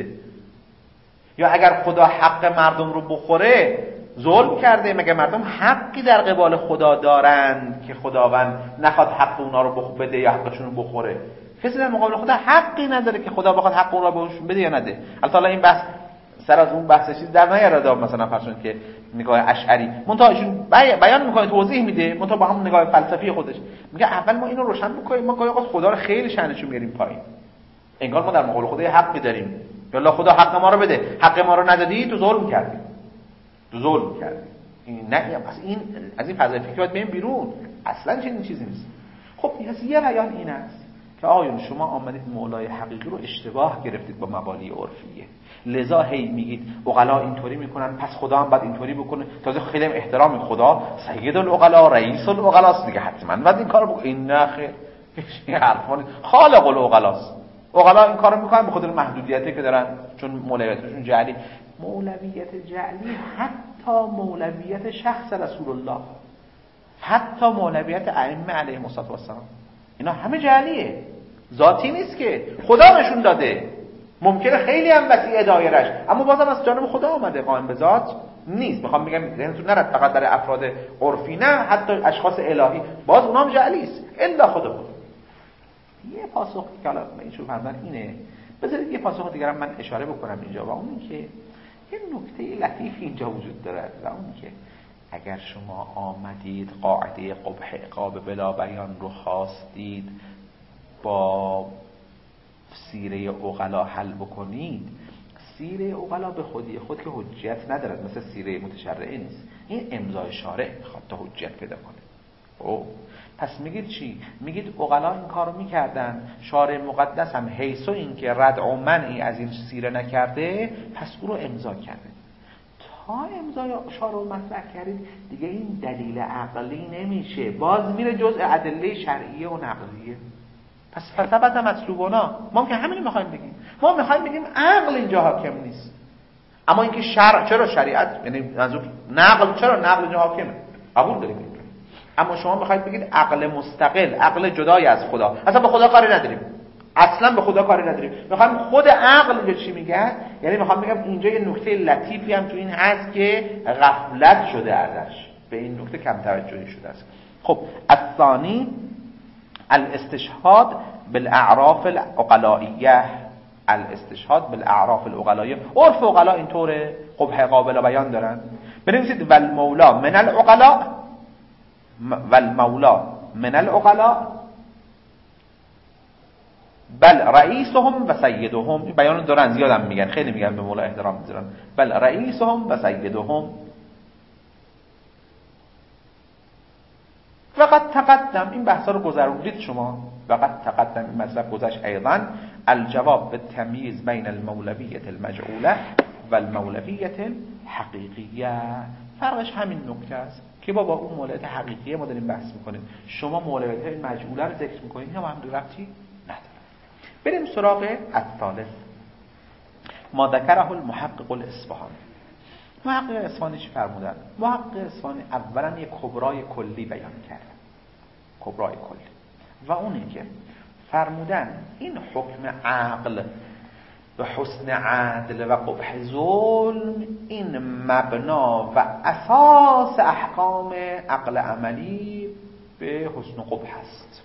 یا اگر خدا حق مردم رو بخوره ظلم کرده؟ مگه مردم حقی در قبال خدا دارند که خداوند نخواد حق اونا رو بده یا حقشون رو بخوره؟ کسی در مقابل خدا حقی نداره که خدا بخواد حق اونا رو بهشون بده یا نده. البته این بحث سر از اون بحث چیز در نیاره، مثلا فرض کنید که نگاه اشعری منتها ایشون بیان میکنه، توضیح میده، منتها با همون نگاه فلسفی خودش میگه اول ما اینو روشن بکنیم، ما گاهی اوقات خدا رو خیلی شأنش رو میاریم پایین، انگار ما در مقابل خدا حقی داریم، یا خدا حق ما رو بده، حق ما رو ندادی تو ظلم کردی، تو ظلم کردی. این نه پس این از این فضای فکری باید بریم بیرون، اصلا چنین چیزی نیست. خب یه بیان این است که آقایون شما آمدید مولای حقیقی رو اشتباه گرفتید با مبانی عرفیه، لذا هی میگید عقلا اینطوری میکنن پس خدا هم باید اینطوری بکنه. تازه خیلی احترام خدا سید العقلا رئیس العقلاست دیگه، حتما بعد این کارو بکنه. این نخه این حرفان خالق العقلاست. عقلا این کارو میکنن به خاطر محدودیتی که دارن، چون مولویتشون جعلی. مولویت جعلی حتی مولویت شخص رسول الله، حتی مولویت ائمه علیهم السلام، اینا همه جعلیه، ذاتی نیست که خدا نشون داده. ممکنه خیلی هم وسیع دایرش، اما بازم از جانب خدا آمده، قائم به ذات نیست. میخوام بگم ذهنتون نرد فقط برای افراد عرفی، نه حتی اشخاص الهی باز اونها هم جعلی است الا خدا بود. یه پاسخ که حالا من اینجور فرمودن اینه، بذارید یه پاسخ دیگه من اشاره بکنم اینجا، و اون این که یه نکته لطیفی اینجا وجود داره، و اون که اگر شما آمدید قاعده قبح عقاب بلا بیان رو خواستید با سیره عقلا حل بکنید، سیره عقلا به خودی خود که حجت ندارد، مثل سیره متشرعه نیست، این امضای شارع میخواد تا حجت پیدا کنه. او پس میگید چی؟ میگید عقلا این کارو میکردن، شارع مقدس هم حیث و این که رد و منعی از این سیره نکرده پس او رو امضا کرده. تا امضای شارع رو مطرح کردید دیگه این دلیل عقلی نمیشه، باز میره جزء ادله شرعیه و نقلیه. پس فثبت مطلوبنا، ما که همین میخوایم بگیم، ما میخوایم بگیم عقل اینجا حاکم نیست، اما اینکه شرع، چرا شریعت، یعنی منظور نقل، چرا نقل اینجا حاکمه، قبول داریم، اما شما میخواید بگید عقل مستقل، عقل جدای از خدا، اصلا به خدا کاری نداریم، اصلا به خدا کاری نداریم، میخوایم خود عقل اینجا چی میگه. یعنی میخوام بگم اینجا یه نکته لطیفی هم تو این هست که غفلت شده ازش، به این نکته کم توجهی شده است. خب الثانی الاستشهاد بالاعراف العقلائیه، الاستشهاد بالاعراف العقلائیه، عرف عقلا اینطوره، قبح قابل بیان دارن. بنویسید والمولا من العقلاء، والمولا من العقلاء بل رئیسهم و سیدهم. این بیان دارن، زیادم میگن، خیلی میگن به مولا احترام میذارن. بل رئیسهم و سیدهم. وقد تقدم، این بحثا رو گذروندید شما، وقد تقدم این مطلب گذشت ایضا الجواب بالتمییز بین المولویة المجعوله و المولویة الحقیقیه. فرقش همین نکته است که با با اون مولویت حقیقیه ما داریم بحث میکنیم، شما مولویت مجعوله رو ذکر میکنید، هم هم دو ربطی نداره. بریم سراغ الثالث ما ذکره المحقق الاصفهانی. محقق اصفهانی چی فرمودن؟ محقق اصفهانی اولا یک کبرای کلی بیان کرد، کبرای کلی، و اونه که فرمودن این حکم عقل به حسن عدل و قبح ظلم این مبنا و اساس احکام عقل عملی به حسن قبح است.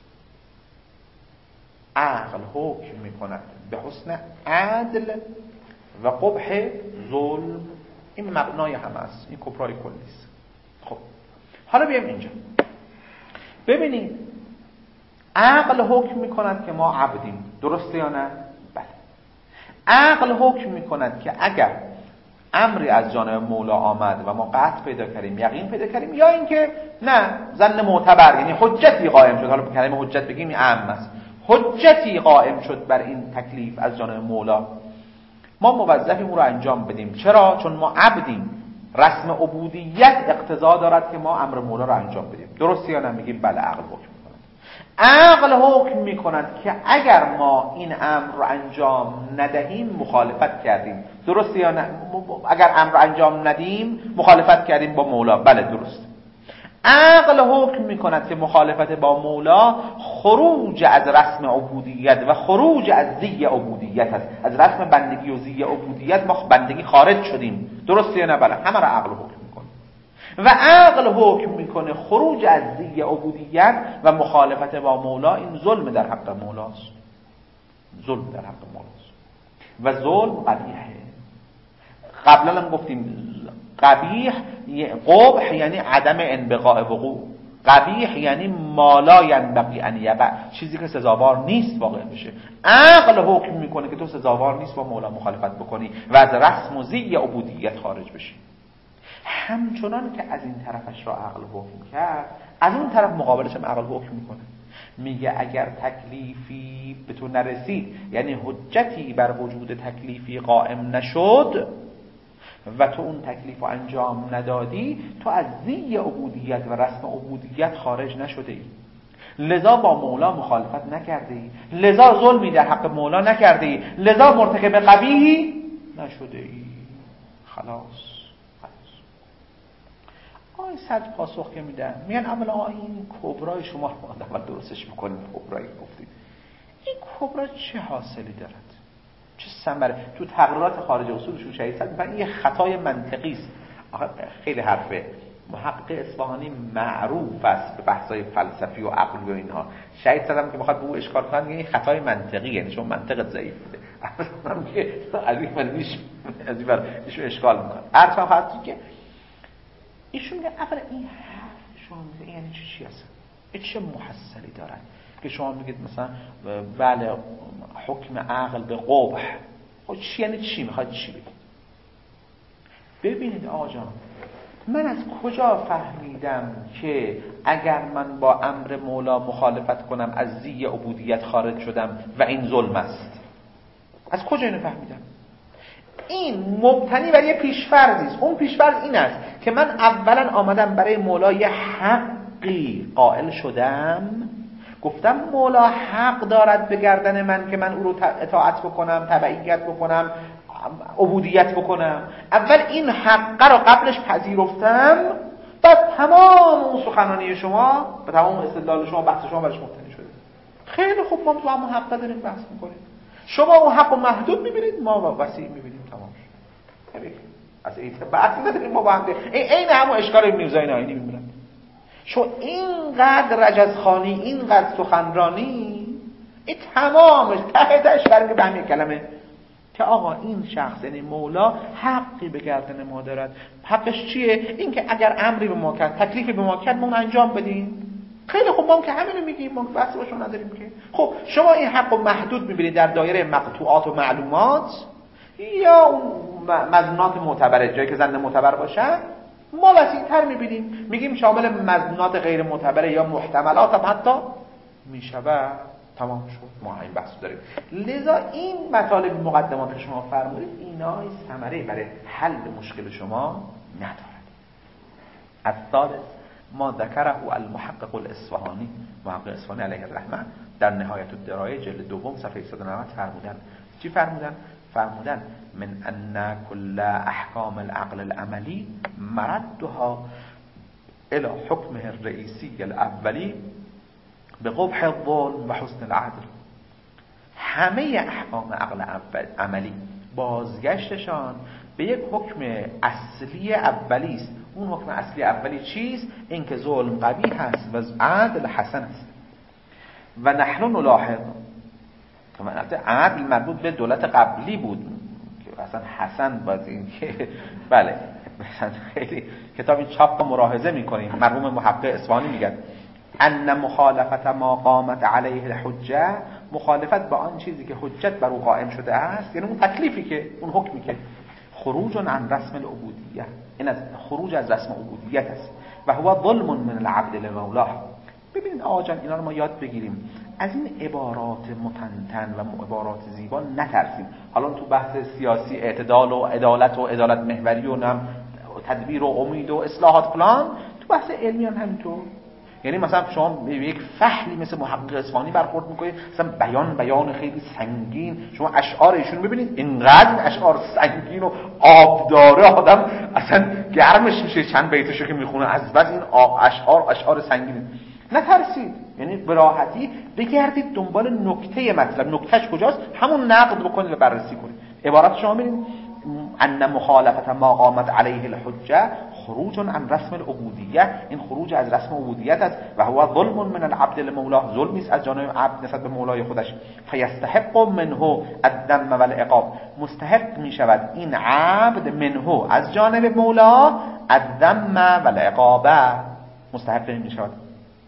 عقل حکم میکند به حسن عدل و قبح ظلم، این مبنای همه است، این کبرای کلی است. خب حالا بیایم اینجا ببینید، عقل حکم میکند که ما عبدیم، درسته یا نه؟ بله. عقل حکم میکند که اگر امری از جانب مولا آمد و ما قطع پیدا کردیم، یقین پیدا کردیم، یا اینکه نه ظن معتبر، یعنی حجتی قائم شد، حالا کلمه حجت بگیم این عام است، حجتی قائم شد بر این تکلیف از جانب مولا، ما موظفیم او را انجام بدیم. چرا؟ چون ما عبدیم، رسم عبودیت اقتضا دارد که ما امر مولا را انجام بدیم. درسته یا نه؟ میگیم بله. عقل حکم میکند، عقل حکم میکند که اگر ما این امر را انجام ندهیم مخالفت کردیم. درسته یا نه؟ اگر امر را انجام ندیم مخالفت کردیم با مولا. بله درست. عقل حکم میکند که مخالفت با مولا خروج از رسم عبودیت و خروج از زی عبودیت است. از رسم بندگی و زی عبودیت ما بندگی خارج شدیم. درسته یا نه؟ بله. همه را عقل حکم میکنه و عقل حکم میکنه خروج از زی عبودیت و مخالفت با مولا این ظلم در حق مولاست. ظلم در حق مولاست و ظلم قبیحه. قبلا هم گفتیم قبیح قبح یعنی عدم انبغاء وقوع، قبیح یعنی ما لا ینبغی ان یقع، چیزی که سزاوار نیست واقع بشه. عقل حکم میکنه که تو سزاوار نیست با مولا مخالفت بکنی و از رسم و زی عبودیت خارج بشی. همچنان که از این طرفش را عقل حکم کرد، از اون طرف مقابلش هم عقل حکم میکنه. میگه اگر تکلیفی به تو نرسید، یعنی حجتی بر وجود تکلیفی قائم نشد و تو اون تکلیف رو انجام ندادی، تو از زی عبودیت و رسم عبودیت خارج نشده ای، لذا با مولا مخالفت نکرده ای، لذا ظلمی در حق مولا نکرده ای، لذا مرتکب قبیحی نشده ای. خلاص. آقای صدر پاسخ که میدن، میگن اولا آقای این کبرای شما رو اول درستش بکنید. کبرایی گفتید، این کبرا چه حاصلی دارد، چه ثمره؟ تو تقریرات خارج اصولشون شهید صدر میگن این خطای منطقی است. خیلی حرفه محقق اصفهانی معروف است به بحث‌های فلسفی و عقل و اینها. شهید صدر که میخواد به او اشکال کنه میگه این خطای منطقی، یعنی شما منطقت ضعیف بوده. اصلا میگه از این ور میشه از این ور میشه اشکال میکنه. ارتباط هستی که ایشون میگه اولا این حرف شما میگه یعنی چی چی هست؟ این چه محصلی دارد که شما میگید مثلا بله حکم عقل به قبح، خب چی یعنی چی؟ میخواید چی بگید؟ ببینید آقا جان، من از کجا فهمیدم که اگر من با امر مولا مخالفت کنم از زی عبودیت خارج شدم و این ظلم است؟ از کجا اینو فهمیدم؟ این مبتنی بر یه پیشفرضی است. اون پیشفرض این است که من اولا آمدم برای مولا یه حقی قائل شدم، گفتم مولا حق دارد به گردن من که من او رو اطاعت بکنم، تبعیت بکنم، عبودیت بکنم. اول این حق رو قبلش پذیرفتم، بعد تمام اون سخنانی شما و تمام استدلال شما بحث شما برش مبتنی شده. خیلی خوب، ما تو همون حق داریم بحث میکنیم. شما اون حق رو محدود میبینید، ما وسیع میبینیم. تمام شد. از این بحث نداریم ما با هم. این همون اشکال میرزای ناینی میبینم. شو اینقدر رجزخوانی، اینقدر سخنرانی، این تمامش ته تهش برمیگه به همین کلمه که آقا این شخص یعنی مولا حقی به گردن ما دارد. حقش چیه؟ این که اگر امری به ما کرد، تکلیفی به ما کرد، ما انجام بدیم. خیلی خوب، ما که همینو میگیم، ما بحث باشو نداریم که. خب شما این حق رو محدود میبینید در دایره مقطوعات و معلومات یا اون مظنونات معتبره، جایی که زن معتبر باشن ما وسیع‌تر میبینیم، میگیم شامل مظنونات غیر معتبره یا محتملات هم حتی میشود. تمام شد، ما این بحث داریم. لذا این مطالب مقدمات شما فرمودید اینا ثمره برای حل مشکل شما ندارد. از ثالث ما ذکره المحقق الاصفهانی، محقق اصفهانی علیه الرحمه، در نهایت الدرایه جلد دوم صفحه صد و نود فرمودن. چی فرمودن؟ فرمودن من ان کل احکام العقل العملی مردها الى حکمه الرئیسی الاولی به قبح الظلم و حسن العدل. همه احکام عقل عملی بازگشتشان به یک حکم اصلی اولی است. اون حکم اصلی اولی چیست؟ این که ظلم قبیح هست و عدل حسن است. و نحن نلاحظ، عدل مربوط به دولت قبلی بود که اصلا حسن باز این که بله مثلا خیلی کتاب این چاپ ملاحظه میکنیم. مرحوم محقق اصفهانی میگه ان مخالفت ما قامت علیه الحجه، مخالفت با آن چیزی که حجت بر او قائم شده است، یعنی اون تکلیفی که اون حکمی که خروج عن رسم العبودیه، این از خروج از رسم عبودیت است. و هو ظلم من العبد لمولاه. ببینید آقا جان، اینا رو ما یاد بگیریم، از این عبارات متنتن و عبارات زیبا نترسیم. حالا تو بحث سیاسی اعتدال و عدالت و عدالت محوری و نم تدبیر و امید و اصلاحات فلان، تو بحث علمی هم همینطور. یعنی مثلا شما به یک فحلی مثل محقق اصفهانی برخورد میکنید، مثلا بیان بیان خیلی سنگین، شما اشعار ایشون ببینید اینقدر اشعار سنگین و آبداره آدم اصلا گرمش میشه چند بیتشو که میخونه از بس این اشعار اشعار سنگین. نترسید، یعنی به راحتی بگردید دنبال نکته مطلب، نکتهش کجاست همون نقد بکنید و بررسی کنید. عبارت شما ببینید ان مخالفت ما قامت علیه الحجه خروج عن رسم العبودیه، این خروج از رسم عبودیت است. و هو ظلم من العبد لمولاه، ظلمی است از جانب عبد نسبت به مولای خودش. فیستحق منه الذم والعقاب، مستحق می شود این عبد منه از جانب مولا الذم والعقاب، مستحق می شود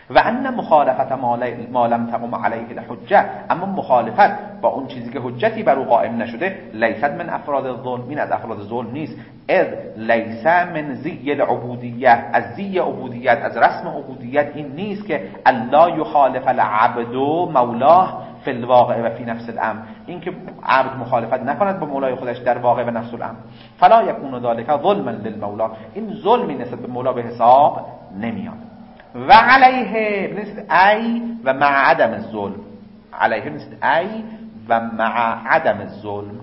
و ان مخالفت ما لم تقم علیه الحجه، اما مخالفت با اون چیزی که حجتی بر او قائم نشده، لیست من افراد الظلم، این از افراد ظلم نیست. اذ لیس من زی العبودیه، از زی عبودیت، از رسم عبودیت این نیست که الله یخالف العبد مولاه فی الواقع و فی نفس الامر، این که عبد مخالفت نکند با مولای خودش در واقع و نفس الامر. فلا یکون ذلک ظلما للمولا، این ظلمی نسبت به مولا به حساب نمیاد. و علیه نیست ای و مع عدم الظلم، علیه نیست ای و مع عدم الظلم،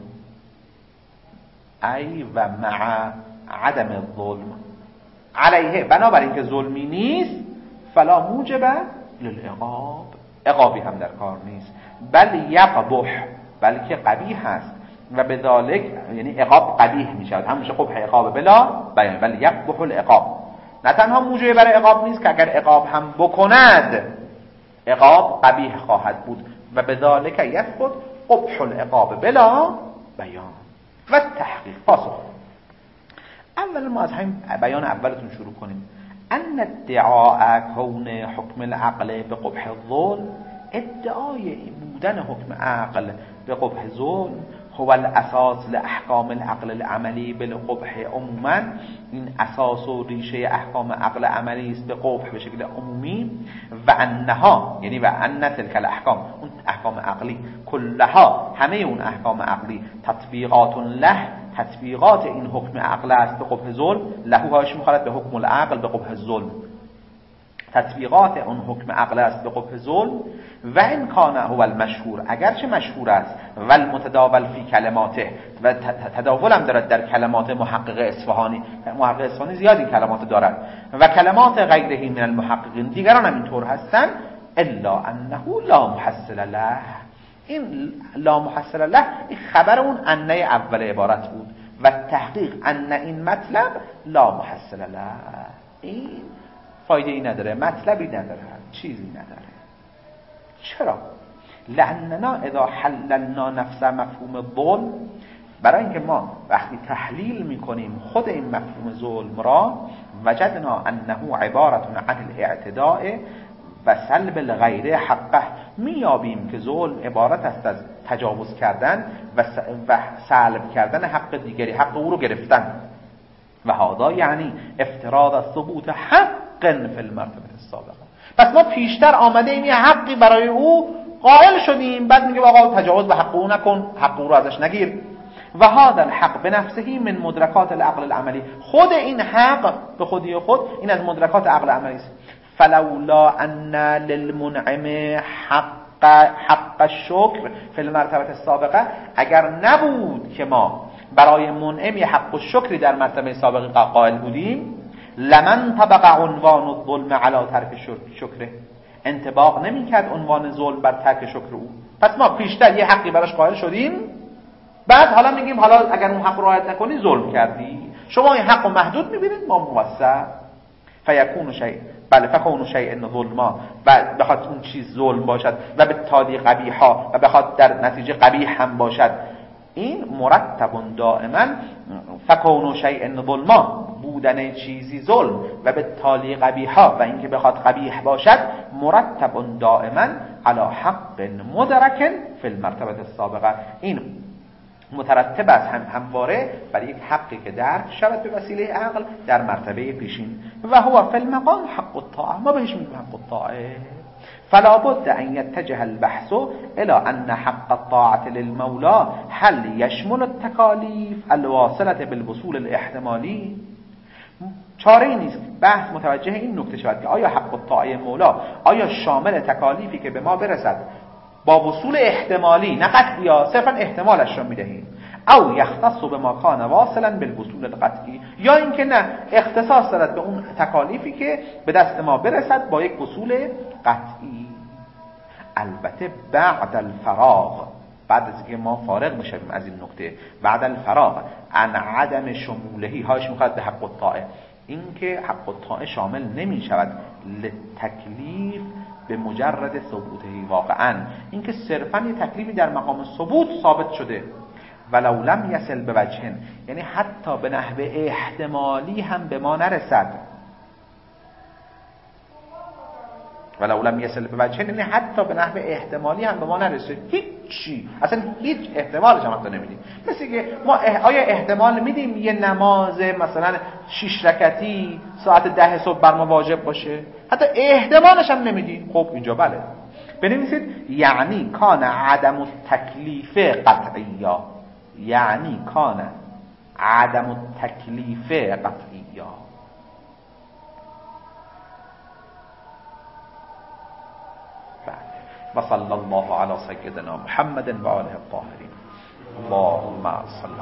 ای و مع عدم الظلم. علیه بنابراین که ظلمی نیست، فلا موجب للعقاب، عقابی هم در کار نیست. بل یقبح، بلکه قبیح است. و بذالک یعنی عقاب قبیح می شود، همونشه قبح عقاب بلا بیان. بل یقبح العقاب، نه تنها موجب برای عقاب نیست که اگر عقاب هم بکند عقاب قبیح خواهد بود. و بذالک یثبت قبح العقاب بلا بیان. و تحقیق پاسخ، اول ما از همین بیان اولتون شروع کنیم. ان ادعاء کون حکم العقل به قبح الظلم، ادعای بودن حکم عقل به قبح ظلم، هو الاساس لاحکام العقل العملی بالقبح عموما، این اساس و ریشه احکام عقل عملی است به قبح به شکل عمومی. و انها یعنی و ان تلک الاحکام، اون احکام عقلی کلها، همه اون احکام عقلی، تطبیقات له، تطبیقات این حکم عقل است به قبح ظلم، له هاش میخواد به حکم العقل به قبح ظلم، تطبیقات اون حکم عقل است به قبح ظلم. و این کان هو المشهور، اگرچه مشهور است، و المتداول فی کلماته، و تداول هم دارد در کلمات محقق اصفهانی، محقق اصفهانی زیادی کلمات دارد، و کلمات غیره من المحققین دیگران هم اینطور هستند. الا انه لا محصل له، این لا محصل له این خبر اون انه اول عبارت بود. و تحقیق ان این مطلب لا محصل له، این فایده ای نداره، مطلبی نداره، چیزی نداره. چرا؟ لاننا اذا حللنا نفس مفهوم الظلم، برای اینکه ما وقتی تحلیل میکنیم خود این مفهوم ظلم را، وجدنا انه عبارت عن الاعتداء و سلب الغیر حقه، میابیم که ظلم عبارت است از تجاوز کردن و سلب کردن حق دیگری، حق او رو گرفتن. و هذا یعنی افتراض ثبوت حق فی المرتبه السابقه. پس ما پیشتر آمده ایم یه حقی برای او قائل شدیم، بعد میگه آقا تجاوز به حق او نکن، حق او رو ازش نگیر. و هذا الحق بنفسه من مدرکات العقل العملی، خود این حق به خودی خود این از مدرکات عقل عملی است. فلولا ان للمنعم حق حق الشکر فی المرتبه السابقه، اگر نبود که ما برای منعم حق الشکری در مرتبه سابقه قائل بودیم، لمن طبق عنوان الظلم علی ترک شکره، انطباق نمیکرد عنوان ظلم بر ترک شکر او. پس ما پیشتر یه حقی براش قائل شدیم، بعد حالا میگیم حالا اگر اون حق رو رعایت نکنی ظلم کردی. شما این حق رو محدود میبینید، ما موسع. فیکون شیء، بله فکون شیء ان ظلما، و بخواد اون چیز ظلم باشد و به تالی قبیحا و بخواد در نتیجه قبیح هم باشد، این مرتب دائما، فکون شیء ان ظلما، بودن چیزی ظلم و به تالی قبیحا و اینکه بخواد قبیح باشد، مرتب دائما علی حق مدرک فی المرتبه السابقه، این مترتب است هم همواره بر یک حقی که درک شود به وسیله عقل در مرتبه پیشین. و هو فی المقام حق الطاعه، ما بهش میگیم حق الطاعه. فلا بد ان يتجه البحث الى ان حق الطاعه للمولى هل يشمل التكاليف الواصله بالوصول الاحتمالی. چاره ای نیست، بحث متوجه این نکته شود که آیا حق الطاعه مولا آیا شامل تکالیفی که به ما برسد با وصول احتمالی، نه قطعی، صرفا احتمالش را میدهیم، او یختص بما کان واصلا بالوصول القطعی، یا اینکه نه اختصاص دارد به اون تکالیفی که به دست ما برسد با یک وصول قطعی. البته بعد الفراغ، بعد از اینکه ما فارغ بشیم از این نکته، بعد الفراغ عن عدم شمولهی، هاش میخواد به حق الطاعه، این که حق الطاعه شامل نمی شود لتکلیف به مجرد ثبوتهی، واقعا این که صرفا یه تکلیفی در مقام ثبوت ثابت شده، ولو لم یصل به وجه، یعنی حتی به نحو احتمالی هم به ما نرسد، ولو لم یصل به وجه، یعنی حتی به نحو احتمالی هم به ما نرسه، هیچی، اصلا هیچ احتمالش هم حتی نمیدیم. مثل که ما آیا احتمال میدیم یه نماز مثلا شش رکعتی ساعت ده صبح بر ما واجب باشه؟ حتی احتمالش هم نمیدیم. خب اینجا بله بنویسید یعنی کان عدم التکلیف قطعیا، یعنی کان عدم التکلیف قطعیا. و صلی الله علی سیدنا محمد و آله الطاهرین. اللهم صل